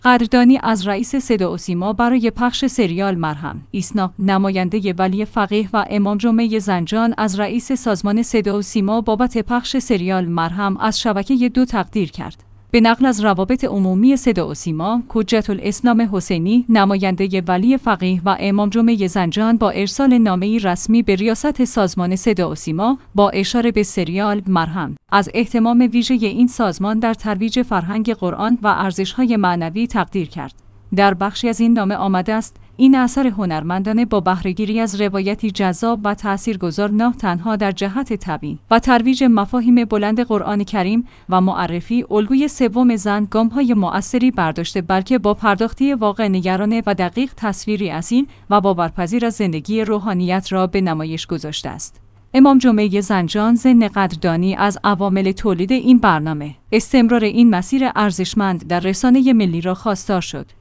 قدردانی از رئیس صدا و سیما برای پخش سریال مرهم. ایسنا، نماینده ولی فقیه و امام جمعه زنجان از رئیس سازمان صدا و سیما بابت پخش سریال مرهم از شبکه 2 تقدیر کرد. به نقل از روابط عمومی صدا و سیما، حجت الاسلام حسینی، نماینده ولی فقیه و امام جمعه زنجان با ارسال نامه‌ای رسمی به ریاست سازمان صدا و سیما با اشاره به سریال مرهم از اهتمام ویژه این سازمان در ترویج فرهنگ قرآن و ارزش‌های معنوی تقدیر کرد. در بخشی از این نامه آمده است: این اثر هنرمندانه با بهره‌گیری از روایتی جذاب و تأثیرگذار نه تنها در جهت تبیین و ترویج مفاهیم بلند قرآن کریم و معرفی الگوی سوم زن گام‌های مؤثری برداشته، بلکه با پرداختی واقع نگرانه و دقیق تصویری اصیل و باورپذیر از زندگی روحانیت را به نمایش گذاشته است. امام جمعه زنجان ضمن قدردانی از عوامل تولید این برنامه، استمرار این مسیر ارزشمند در رسانه ملی را خواستار شد.